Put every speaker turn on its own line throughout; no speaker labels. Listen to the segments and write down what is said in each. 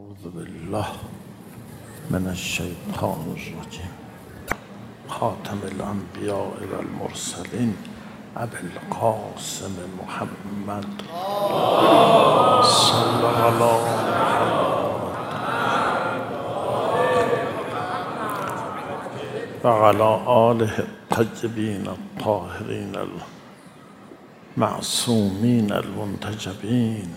أعوذ بالله من الشيطان الرجيم. خاتم الأنبياء والمرسلين أبي القاسم محمد صلى الله وعلى آله الطيبين الطاهرين المعصومين المنتجبين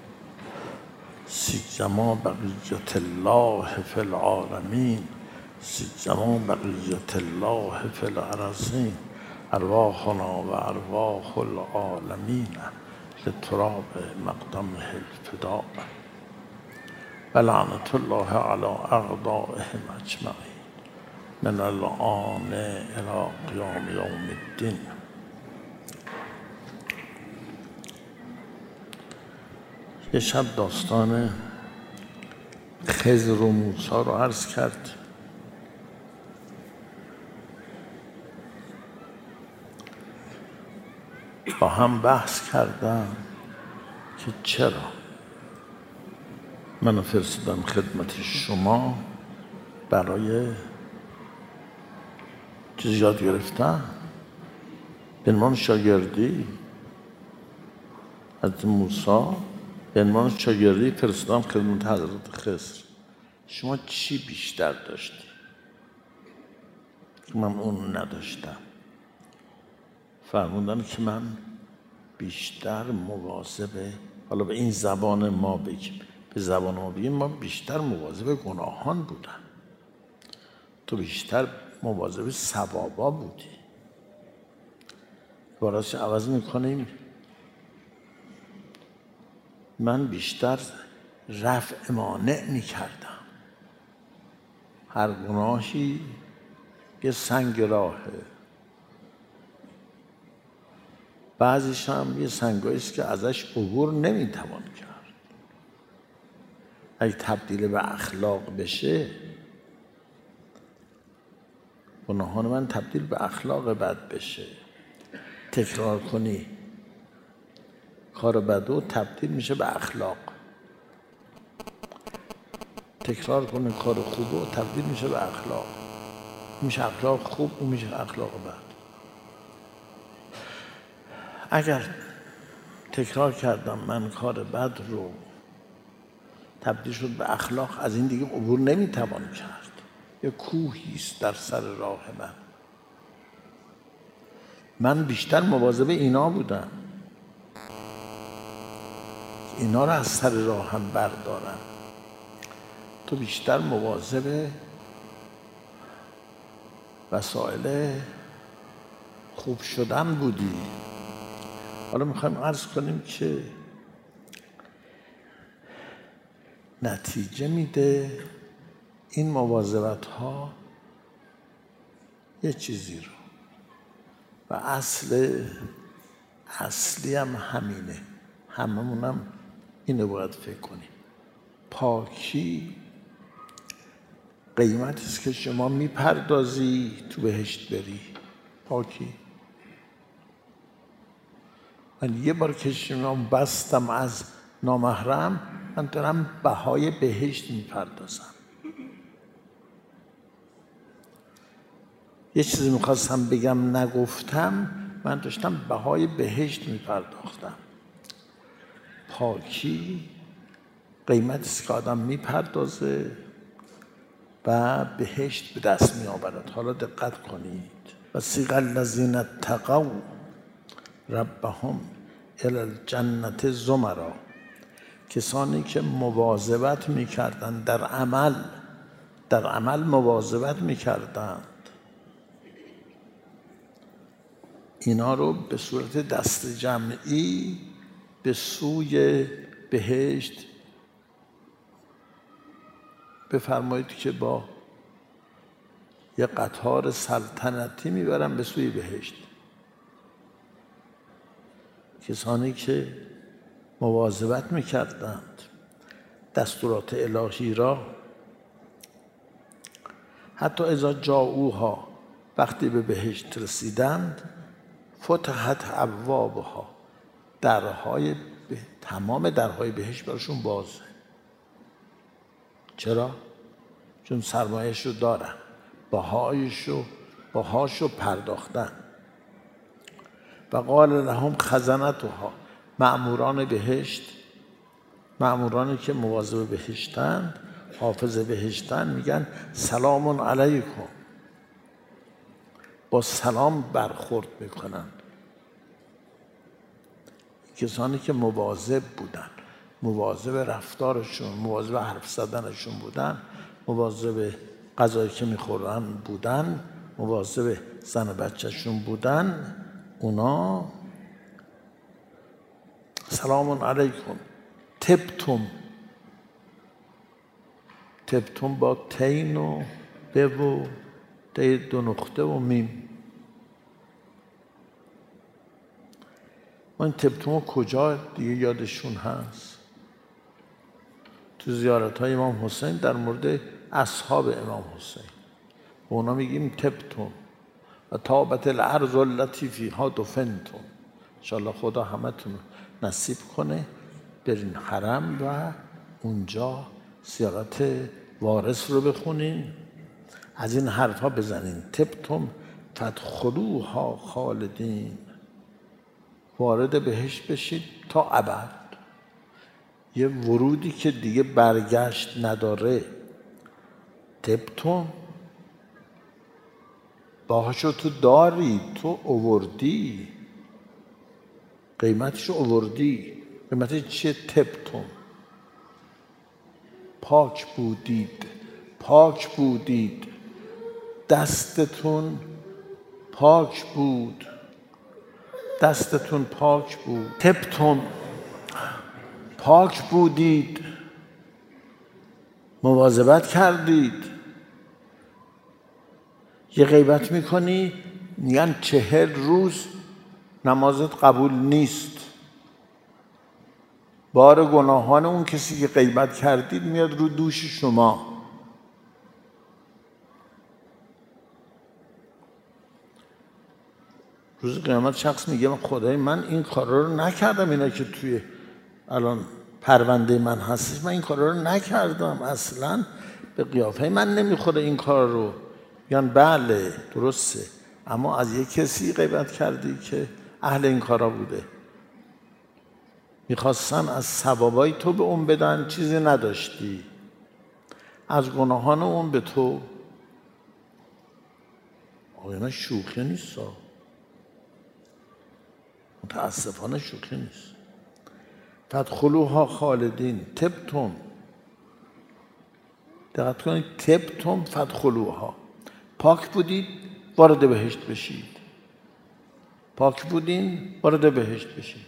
سیما بقیت الله فی العالمین سیما بقیت الله فی الارضین ارواحنا و ارواح العالمین لتراب مقدمه الفداء و لعنت الله علی اعدائهم اجمعین من الآن الی قیام یوم الدین. یه شب داستان خضر و موسی رو عرض کرد. با هم بحث کردم که چرا منو فرستادن خدمت شما، برای چیز یاد گرفتن به عنوان شاگردی از موسی، به عنوان شاگردی فرستادم خدمت حضرت خضر. شما چی بیشتر داشتی که من اون نداشتم؟ فرمودن که من بیشتر مواظب، حالا به این زبان ما بگیم، به زبان ما بگیم، ما بیشتر مواظب گناهان بودم، تو بیشتر مواظب ثوابا بودی. باراش عوض میکنیم، من بیشتر رفع مانع میکردم. هر گناهی یه سنگ راهه، بعضیش هم یه سنگاییست که ازش عبور نمیتوان کرد. اگه تبدیل به اخلاق بشه، گناهان من تبدیل به اخلاق بد بشه، تکرار کنی کار بدو تبدیل میشه به اخلاق، تکرار کنه کار خوبو تبدیل میشه به اخلاق، میشه اخلاق خوب، اون میشه اخلاق بد. اگر تکرار کردم من کار بد رو، تبدیل شد به اخلاق، از این دیگه عبور نمیتوان کرد. یه کوهیست در سر راه من بیشتر مواظب اینا بودم، اینا رو از سر راه هم بردارم. تو بیشتر مواظب وسایل خوب شدن بودی. حالا میخوایم عرض کنیم که نتیجه میده این مواظبت ها یه چیزی رو، و اصلی هم همینه، هممونم اینو باید فکر کنیم. پاکی قیمتی است که شما میپردازی تو بهشت بری. پاکی. من یه بار که شما بستم از نامحرم، من دارم بهای بهشت میپردازم. یه چیزی میخواستم بگم نگفتم، من داشتم بهای بهشت میپرداختم. پاکی قیمتی است که آدم میپردازه و بهشت به دست میآورد. حالا دقت کنید. وسیق الذین اتقوا ربهم الی الجنة زمرا. کسانی که مواظبت میکردند در عمل مواظبت میکردند، اینا رو به صورت دست جمعی به سوی بهشت بفرمایید که با یه قطار سلطنتی میبرن به سوی بهشت. کسانی که مواظبت میکردند دستورات الهی را، حتی اذا جاؤوها، وقتی به بهشت رسیدند، فتحت ابوابها، تمام درهای بهشت براشون بازه. چرا؟ چون سرمایه‌اش رو دارن، باهاشو پرداختن. و قال لهم خزنتها، مأموران بهشت، مأمورانی که مواظب بهشتن، حافظ بهشتن، میگن سلام علیکم، با سلام برخورد میکنن. کسانی که مواظب بودن، مواظب رفتارشون، مواظب حرف زدنشون بودن، مواظب غذایی که میخورن بودن، مواظب زن و بچهشون بودن، اونا سلام علیکم تبتم با تین و به و ته 2 نقطه و میم. ما این تبتم کجا دیگه یادشون هست؟ تو زیارت های امام حسین در مورد اصحاب امام حسین به اونا میگیم تبتم و تابت الارض التي فیها دفنتم. انشاءالله خدا همتون نصیب کنه برین حرم و اونجا زیارت وارث رو بخونین، از این حرفا بزنین. تبتم فادخلوها خالدین، وارد بهشت بشید تا ابد. یه ورودی که دیگه برگشت نداره. تبتم باهاشو تو داری، تو اووردی، قیمتشو اووردی. قیمتش چیه؟ تبتم، پاک بودید، دستتون پاک بود، تبتم پاک بودید، مواظبت کردید. یه غیبت میکنی میگن 40 روز نمازت قبول نیست. بار گناهان اون کسی که غیبت کردید میاد رو دوش شما. روز قیامت شخص میگه خدای من این کارا رو نکردم، اینا که توی الان پرونده من هستش من این کارا رو نکردم، اصلا به قیافه من نمیخوره این کار رو. یعنی بله درسته، اما از یک کسی غیبت کردی که اهل این کارا بوده، میخواستن از ثوابای تو به اون بدن، چیزی نداشتی، از گناهان اون به تو. آقایان شوخی نیست، متاسفانه شوخی نیست. فادخلوها خالدین تبتم، دقت کنید، تبتم فادخلوها، پاک بودید وارد بهشت بشید، پاک بودین وارد بهشت بشید.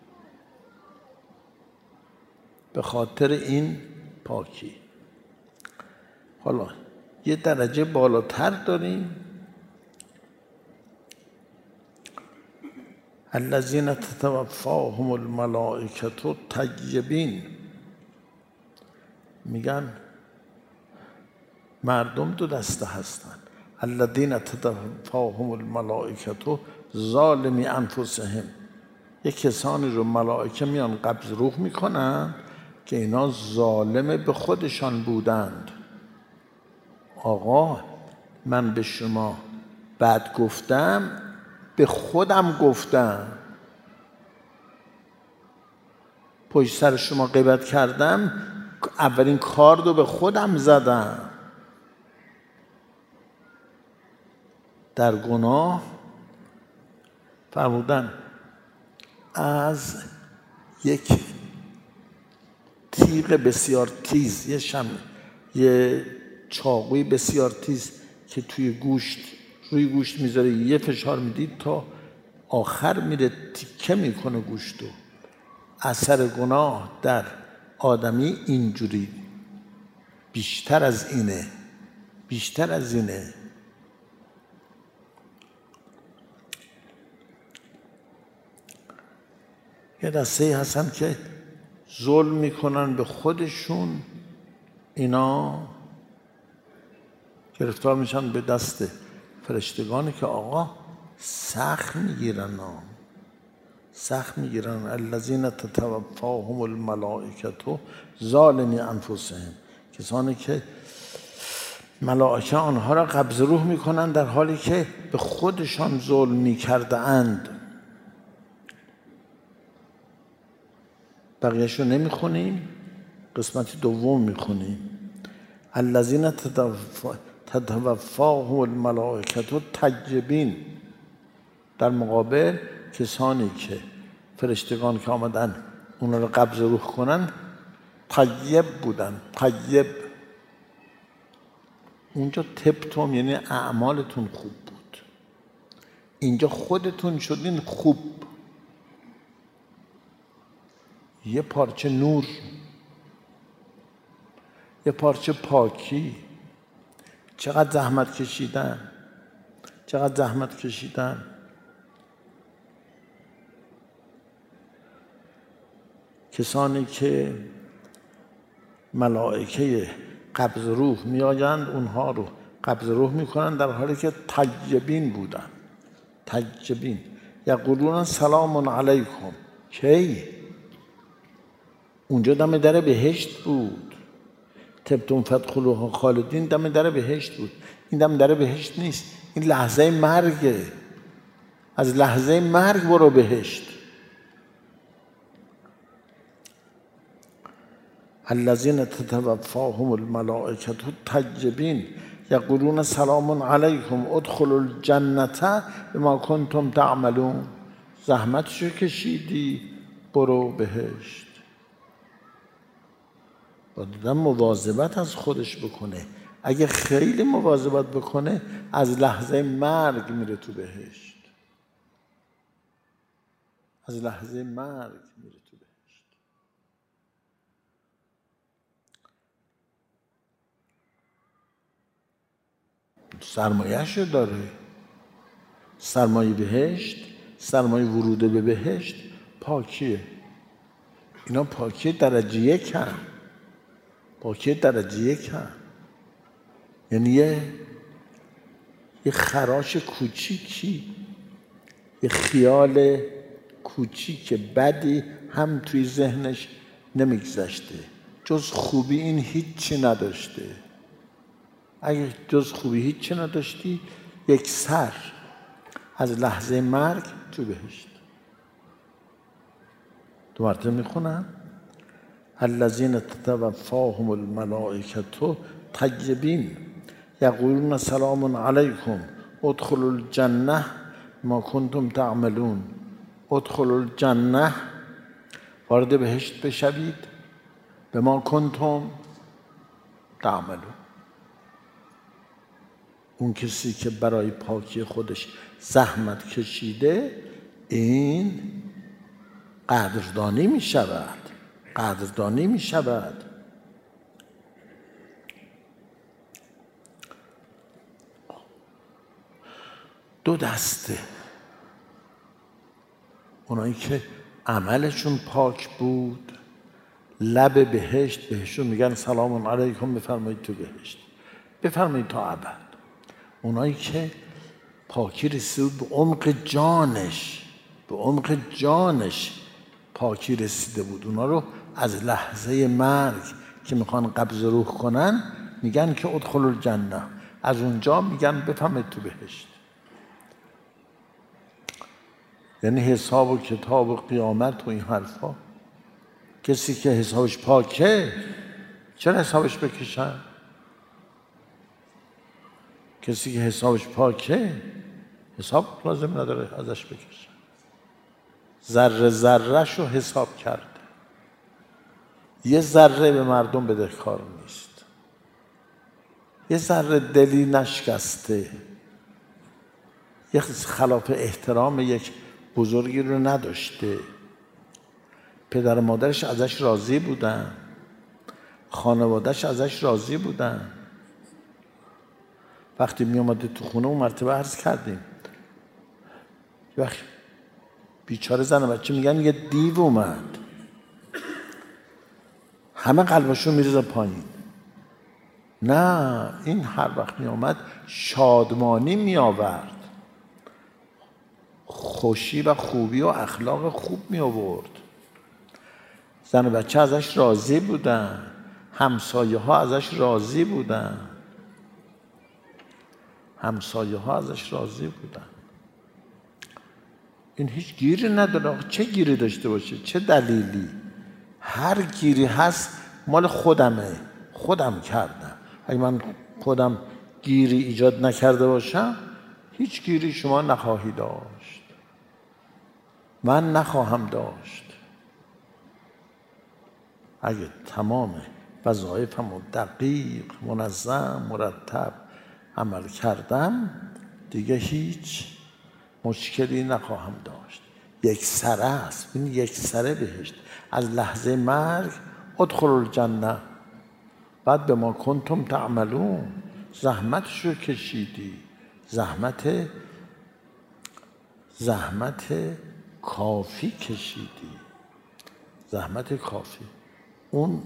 به خاطر این پاکی. حالا یه درجه بالاتر داریم، الذین تتوفاهم الملائکة طیبین. میگن مردم 2 دسته هستن، الذین تتوفاهم الملائکة ظالمی انفسهم. یک کسانی رو ملائکه میان قبض روح میکنن که اینا ظالم به خودشان بودند. آقا من به شما بد گفتم، به خودم گفتم. پشت سر شما غیبت کردم، اولین کار رو به خودم زدم. در گناه فرمودن از یک تیغ بسیار تیز، یه چاقوی بسیار تیز که روی گوشت میذاره، یه فشار میدید تا آخر میره تیکه میکنه گوشتو. اثر گناه در آدمی اینجوری بیشتر از اینه. یه دسته هستن که ظلم میکنن به خودشون، اینا گرفتار میشن به دست فرشتگانی که آقا سخت میگیرن. الذین تتوفاهم الملائکة ظالمی انفسهم، کسانی که ملائکه آنها را قبض روح میکنند در حالی که به خودشان ظلم میکرده اند. بقیهش رو نمیخونیم، قسمت دوم میخونیم. الذین تتوفاهم الملائکة طیبین، در مقابل کسانی که فرشتگان که آمدن اونا رو قبض روح کنن طیب بودن. طیب اونجا تبتم یعنی اعمالتون خوب بود، اینجا خودتون شدین خوب. یه پارچه نور، یه پارچه پاکی. چقدر زحمت کشیدن، چقدر زحمت کشیدن. کسانی که ملائکه قبض روح میآیند اونها رو قبض روح میکنن در حالی که طیبین بودن. طیبین یقولون سلام علیکم. کی؟ اونجا دم در بهشت بود. طبتم فادخلوها خالدین، دم در بهشت بود. این دم در بهشت نیست، این لحظه مرگه. از لحظه مرگ برو بهشت. الذین تتوفاهم الملائکة طیبین یقولون سلام علیکم ادخلوا الجنة بما کنتم تعملون. زحمتشو کشیدی برو بهشت. باید مواظبت از خودش بکنه. اگه خیلی مواظبت بکنه از لحظه مرگ میره تو بهشت. از لحظه مرگ میره تو بهشت. سرمایه‌شو داره. سرمایه بهشت، سرمایه ورود به بهشت پاکیه. اینا پاکی درجه یکن. پاکی درجه یکن. یعنی یه خراش کوچیکی، یه خیال کوچیک بدی هم توی ذهنش نمیگذشته. جز خوبی این هیچی نداشته. اگه جز خوبی هیچی نداشتی، یک سر از لحظه مرگ تو بهشت. دو مرتبه میخونم. الذین تتوفاهم الملائکة طیبین یقولون سلام علیکم ادخلوا الجنة ما کنتم تعملون. ادخلوا الجنة، وارد بهشت بشوید، به ما کنتم تعملون. اون کسی که برای پاکی خودش زحمت کشیده این قدردانی می شود. قدردانی می شود. دو دسته. اونایی که عملشون پاک بود، لب بهشت بهشون میگن سلام علیکم، بفرمایید تو بهشت، بفرمایید تا ابد. اونایی که پاکی رسید به عمق جانش، به عمق جانش پاکی رسیده بود، اونا رو از لحظه مرگ که میخوان قبض روح کنن میگن که ادخلوا الجنة. از اونجا میگن بفرمایید تو بهشت. یعنی حساب و کتاب و قیامت و این حرفا، کسی که حسابش پاکه چرا حسابش بکشن؟ کسی که حسابش پاکه حساب لازم نداره ازش بکشن. ذره ذره‌شو حساب کرده. یه ذره به مردم بدهکار نیست. یه ذره دلی نشکسته. یه خلاف احترام یک بزرگی رو نداشته. پدر و مادرش ازش راضی بودن، خانوادهش ازش راضی بودن. وقتی می اومده تو خونه اون مرتبه عرض کردیم، وقتی بیچاره زن و بچه میگن یه دیو اومد، همه قلبشون میریزه پایین. نه، این هر وقت می اومد شادمانی می آورد، خوشی و خوبی و اخلاق خوب می آورد. زن و بچه ازش راضی بودن. همسایه ها ازش راضی بودن. همسایه ها ازش راضی بودن. این هیچ گیری نداره. چه گیری داشته باشه؟ چه دلیلی؟ هر گیری هست مال خودمه، خودم کردم. اگه من خودم گیری ایجاد نکرده باشم هیچ گیری شما نخواهی داشت، من نخواهم داشت. اگه تمام وظایفم رو دقیق، منظم، مرتب عمل کردم دیگه هیچ مشکلی نخواهم داشت. یک سره است. این یک سره بهشت. از لحظه مرگ ادخلوا الجنه، بعد به ما کنتم تعملون، زحمتشو کشیدی، زحمت کافی کشیدی، زحمت کافی. اون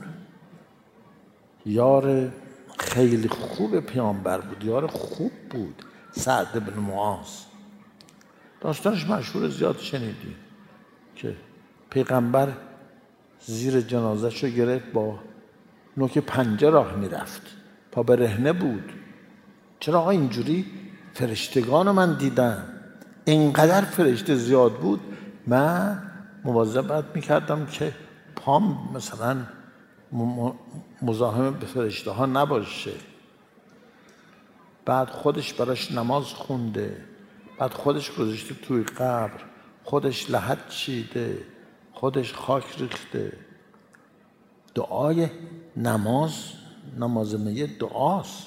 یار خیلی خوب پیامبر بود، یار خوب بود، سعد بن معاذ. داستانش مشهور، زیاد شنیدی که پیغمبر زیر جنازه‌شو گرفت، با نوک پنجه راه میرفت، پا برهنه بود. چرا آقا اینجوری؟ فرشتگان من دیدم. اینقدر فرشته زیاد بود من مواظبت میکردم که پام مثلا مزاحم به فرشته ها نباشه. بعد خودش براش نماز خونده، بعد خودش گذاشته توی قبر، خودش لحد چیده، خودش خاک ریخته. دعای نماز میت دعاست.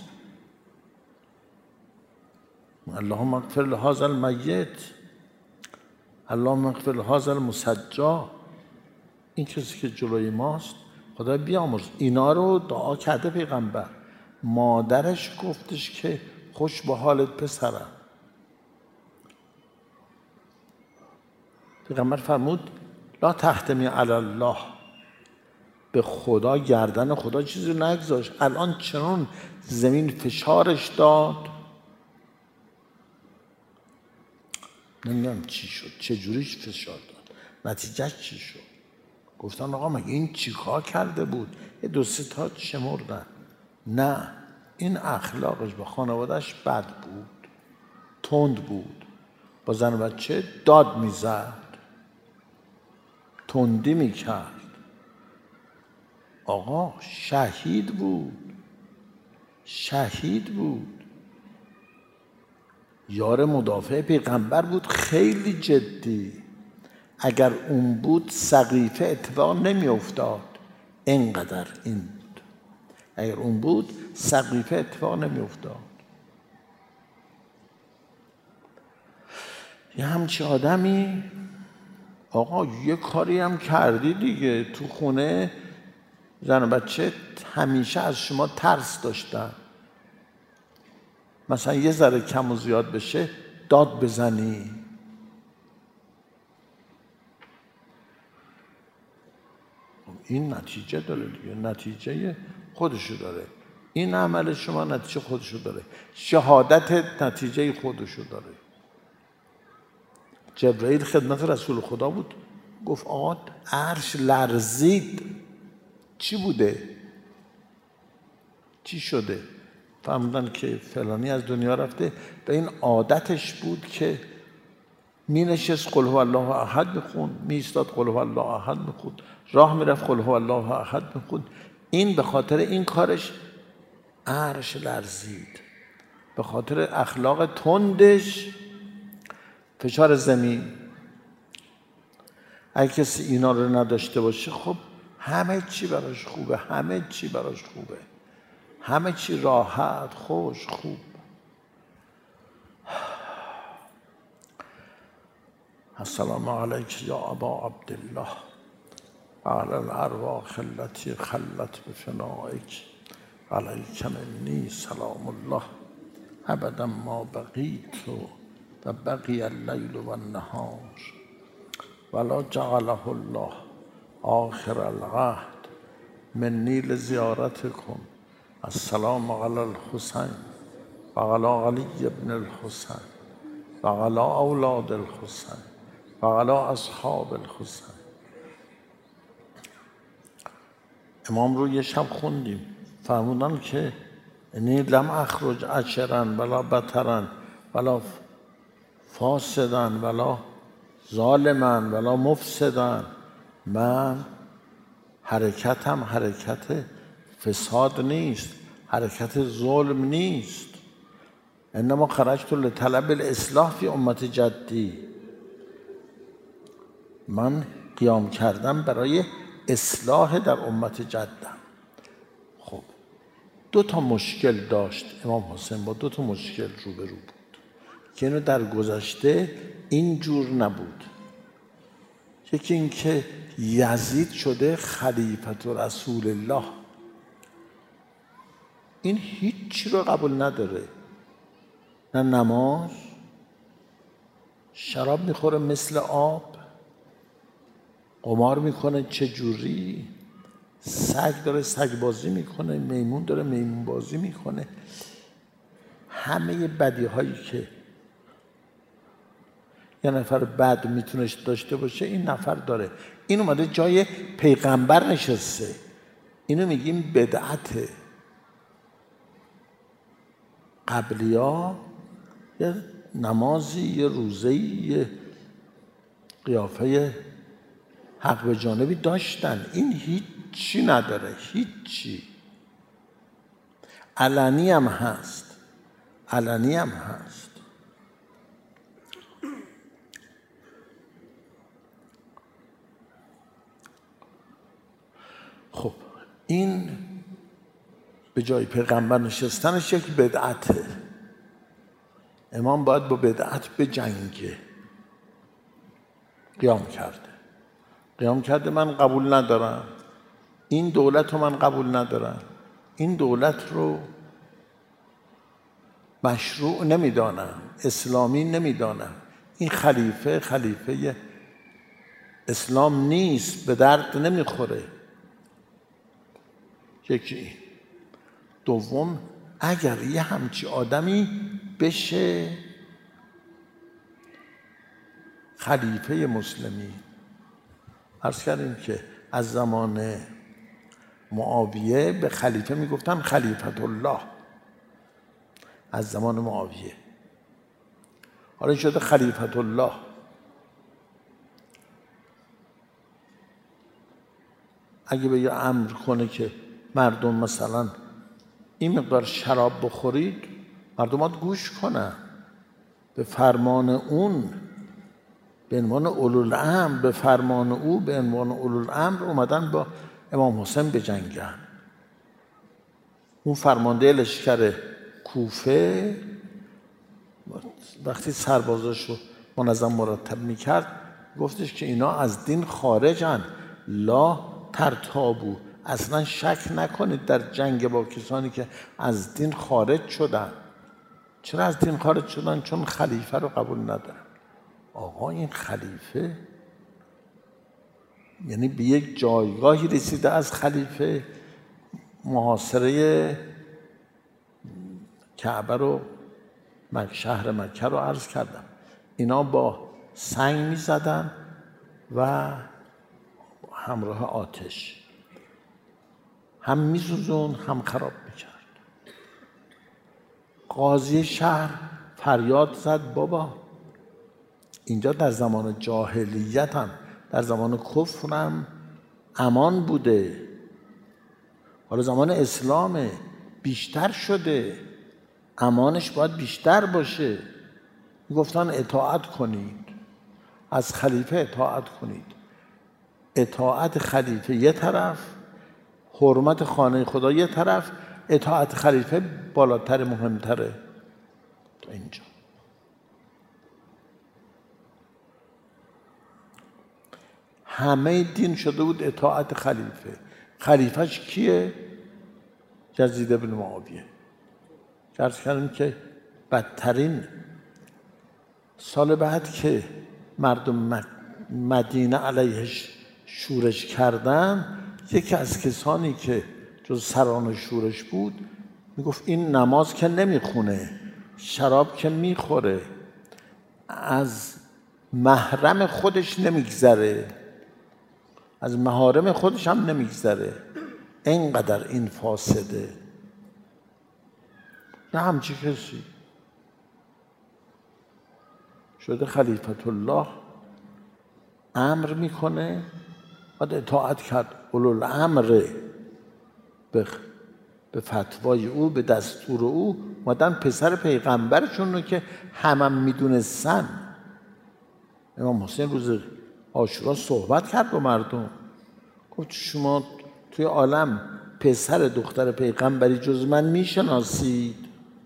اللهم اغفر لهذا المیت، اللهم اغفر لهذا المسجى. این کسی که جلوی ماست خدا بیامرز. اینا رو دعا کرده پیغمبر. مادرش گفتش که خوش به حالت پسرم. پیغمبر فرمود لا تحتمی علی الله، به خدا، گردن خدا چیزی نگذاشت. الان چنون زمین فشارش داد، نمیدونم چی شد، چه جوریش فشار داد، نتیجهش چی شد. گفتن آقا مگه این چی کار کرده بود؟ یه دو سه تا شمردن. نه، این اخلاقش با خانوادهش بد بود، تند بود، با زن و بچه داد میزد، تندی میکرد. آقا شهید بود، شهید بود، یار مدافع پیغمبر بود، خیلی جدی. اگر اون بود سقیفه اتفاق نمی افتاد. اینقدر این بود. اگر اون بود سقیفه اتفاق نمی افتاد. یه همچی آدمی آقا یه کاری هم کردی دیگه. تو خونه زن و بچه همیشه از شما ترس داشتن. مثلا یه ذره کم و زیاد بشه داد بزنی. این نتیجه داره دیگه، نتیجه خودشو داره. این عمل شما نتیجه خودشو داره، شهادت نتیجه خودشو داره. جبرائیل خدمت رسول خدا بود، گفت آقا عرش لرزید. چی بوده؟ چی شده؟ فهمیدن که فلانی از دنیا رفته. به این عادتش بود که می نشست قل هو الله احد میخوند، می ایستاد قل هو الله احد میخوند، راه میرفت قل هو الله احد میخوند. این به خاطر این کارش عرش لرزید، به خاطر اخلاق تندش فشار زمین. اگه کسی اینا رو نداشته باشه خب همه چی براش خوبه، همه چی براش خوبه، همه چی راحت، خوش، خوب. السلام علیک یا ابا عبدالله و علی الارواح التي خلت بفنائک علیک منی سلام الله ابدا ما بقیت و بقی اللیل و النهار ولا جعله الله آخر العهد منی لزیارتکم. السلام علی الحسین و علی علی ابن الحسین و علی اولاد الحسین و علی اصحاب الحسین. امام رو یه شب خوندیم، فرمودن که انی لم اخرج اشرا ولا بطرا ولا فاسدا ولا ظالما ولا مفسدا. من حرکتم حرکت فساد نیست، حرکت ظلم نیست. انما خرجت لطلب الاصلاح فی امت جدی. من قیام کردم برای اصلاح در امت جدم. خب 2 مشکل داشت امام حسین، با 2 مشکل روبرو بود که اینو در گذشته اینجور نبود. یکی این که یزید شده خلیفت رسول الله، این هیچی رو قبول نداره، نه نماز، شراب میخوره مثل آب، قمار میکنه چه جوری، سگ داره سگ بازی میکنه، میمون داره میمون بازی میکنه. همه بدی هایی که یه نفر بد میتونه داشته باشه این نفر داره. این اومده جای پیغمبر نشسته، اینو میگیم بدعته. قبلیا یه نمازی، یه روزه‌ای، یه قیافه حق به جانبی داشتن، این هیچی نداره، هیچی. علنی هم هست، علنی هم هست. خب این به جای پیغمبر نشستنش یک بدعته. امام باید با بدعت بجنگه. قیام کرده من قبول ندارم، این دولت رو من قبول ندارم، این دولت رو مشروع نمیدانم، اسلامی نمیدانم، این خلیفه اسلام نیست، به درد نمیخوره. یکی. دوم، اگر یه همچی آدمی بشه خلیفه مسلمی، عرض کردیم که از زمان معاویه به خلیفه میگفتن خلیفت الله، از زمان معاویه. حالا شده خلیفت الله. اگه به یه امر کنه که مردم مثلا این مقدار شراب بخورید، مردمات گوش کنن، به فرمان اون، به عنوان اولوالامر، به فرمان او به عنوان اولوالامر اومدن با امام حسین بجنگن. اون فرمانده لشکر کوفه وقتی سربازاش رو منظم مرتب میکرد گفتش که اینا از دین خارجن، لا ترتابو، اصلا شک نکنید در جنگ با کسانی که از دین خارج شدن. چرا از دین خارج شدن؟ چون خلیفه رو قبول ندارن. آقا این خلیفه یعنی به یک جایگاهی رسیده از خلیفه، محاصره کعبه رو، شهر مکه رو عرض کردم، اینا با سنگ می زدن و همراه آتش، هم می سوزون هم خراب می کرد. قاضی شهر فریاد زد بابا اینجا در زمان جاهلیت هم در زمان کفر هم امان بوده، حالا زمان اسلامه بیشتر شده، امانش باید بیشتر باشه. گفتن اطاعت کنید، از خلیفه اطاعت کنید. اطاعت خلیفه یه طرف، حرمت خانه خدا یه طرف، اطاعت خلیفه بالاتر، مهمتره. تا اینجا همه دین شده بود اطاعت خلیفه. خلیفهش کیه؟ یزید بن معاویه. عرض کردیم که بدترین سال بعد که مردم مدینه علیهش شورش کردن، یکی از کسانی که جز سران شورش بود میگفت این نماز که نمیخونه، شراب که میخوره، از محرم خودش نمیگذره، از محارم خودش هم نمیگذره، اینقدر این فاسده. نه همچی کسی شده خلیفت الله، امر میکنه، باید اطاعت کرد. اولوالامر به فتوای او، به دستور او مادن پسر پیغمبرشون رو که همم میدونستن. امام حسین روز عاشورا صحبت کرد با مردم، گفت شما توی عالم پسر دختر پیغمبری جز من میشناسید؟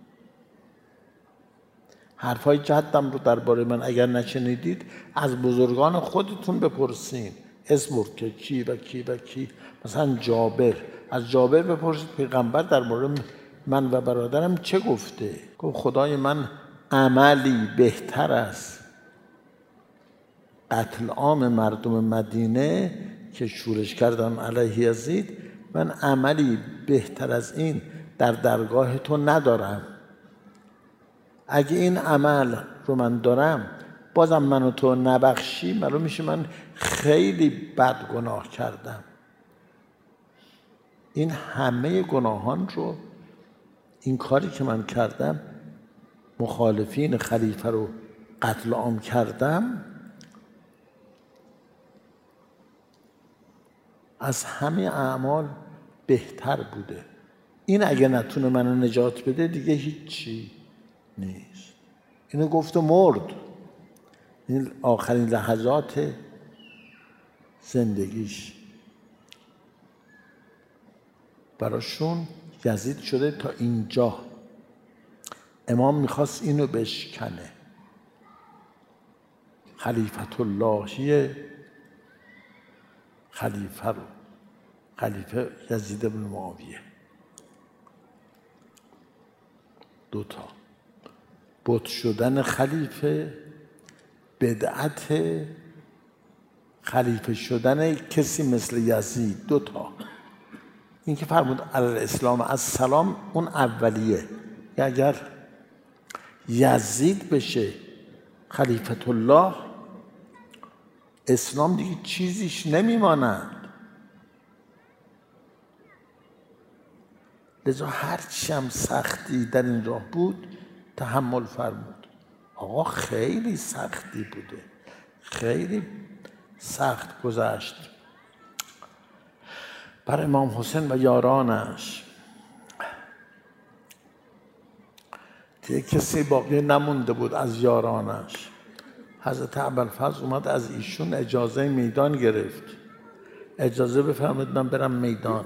حرفای جدم رو درباره من اگر نشنیدید از بزرگان خودتون بپرسین. اسم برد که کی و کی و کی. مثلا جابر، از جابر بپرسید پیغمبر درباره من و برادرم چه گفته. گفت خدای من عملی بهتر از قتل عام مردم مدینه که شورش کردن علیه یزید، من عملی بهتر از این در درگاه تو ندارم. اگه این عمل رو من دارم بازم منو تو نبخشی، معلوم میشه من خیلی بد گناه کردم. این همه گناهان رو، این کاری که من کردم، مخالفین خلیفه رو قتل عام کردم، از همه اعمال بهتر بوده. این اگه نتونه منو نجات بده دیگه هیچی نیست. اینو گفت و مرد. این آخرین لحظات زندگیش براشون یزید شده تا اینجا. امام میخواست اینو بشکنه. خلیفت اللهی خلیفه رو، خلیفه یزید بن معاویه. دوتا بت شدن خلیفه، بدعت خلیفه شدن کسی مثل یزید. دوتا. این که فرمود علی الاسلام السلام اون اولیه. اگر یزید بشه خلیفت الله، اسلام دیگه چیزیش نمیماند. لذا هرچی هم سختی در این راه بود تحمل فرمود. آقا خیلی سختی بوده، خیلی سخت گذشت بر امام حسین و یارانش. که کسی باقی نمونده بود از یارانش. حضرت ابوالفضل اومد از ایشون اجازه میدان گرفت. اجازه بفرمایید من برم میدان.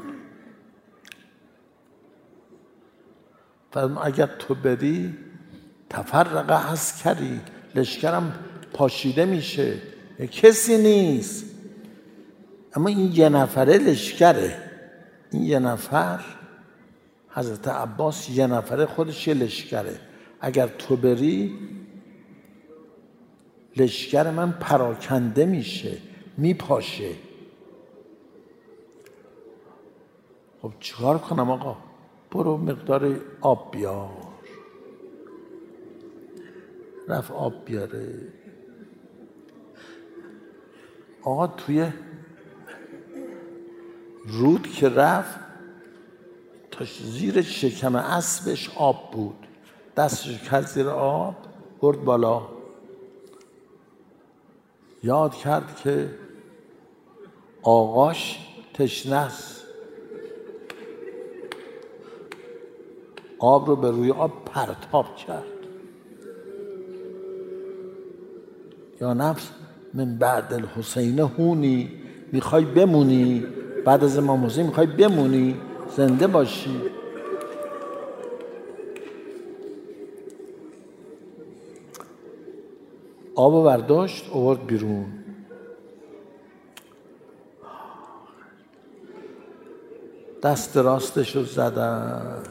فرمود اگر تو بری تفرق عسکری، لشکرم پاشیده میشه، کسی نیست. اما این یه نفره لشکره. این یه نفر حضرت عباس یه نفره خودش یه لشکره. اگر تو بری لشکر من پراکنده میشه، میپاشه. خب چیکار کنم آقا؟ برو مقدار آب بیار. رفت آب بیاره. آقا توی رود که رفت تا زیر شکم اسبش آب بود. دستش کرد زیر آب، برد بالا. یاد کرد که آقاش تشنه است. آب رو به روی آب پرتاب کرد. یا نفس من بعد الحسین هونی، میخوای بمونی بعد از امام حسین؟ میخوای بمونی زنده باشی؟ آب برداشت آورد بیرون. دست راستش رو زدن.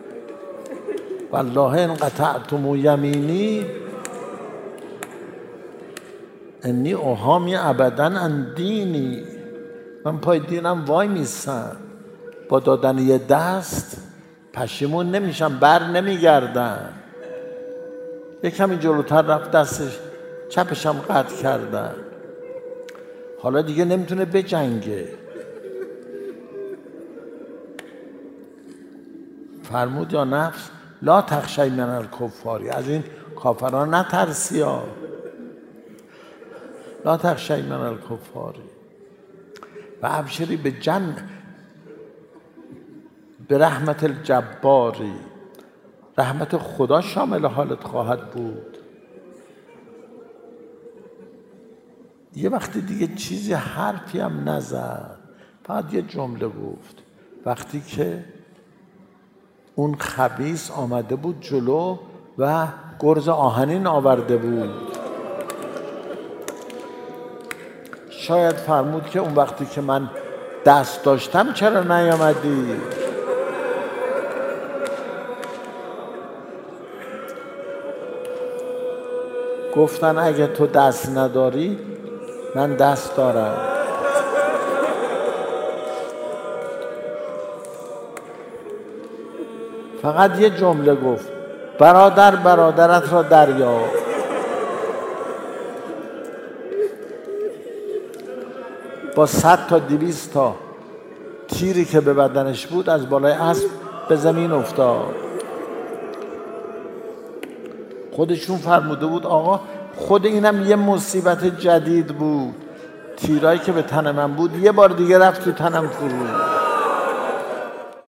والله ان قطعتم یمینی انی احامی ابدا عن دینی. من پای دینم وای میستم. با دادن یه دست پشیمون نمیشم، بر نمیگردم. یک کمی جلوتر رفت، دستش چپشم قطع کردن. حالا دیگه نمیتونه بجنگه. فرمود یا نفس لا تخشی من الکفاری، از این کافران نترسی ها، لا تخشی من الکفاری و ابشری به رحمت الجباری، رحمت خدا شامل حالت خواهد بود. یه وقتی دیگه چیزی حرفی هم نزد، فقط یه جمله گفت. وقتی که اون خبیث آمده بود جلو و گرز آهنین آورده بود، شاید فرمود که اون وقتی که من دست داشتم چرا نیامدی؟ گفتن اگه تو دست نداری من دست دارم. فقط یه جمله گفت، برادر برادرت را دریاب. با 100 تا 200 تا تیری که به بدنش بود از بالای اسب به زمین افتاد. خودشون فرموده بود آقا خود اینم یه مصیبت جدید بود، تیرایی که به تن من بود یه بار دیگه رفت تو تنم فرود.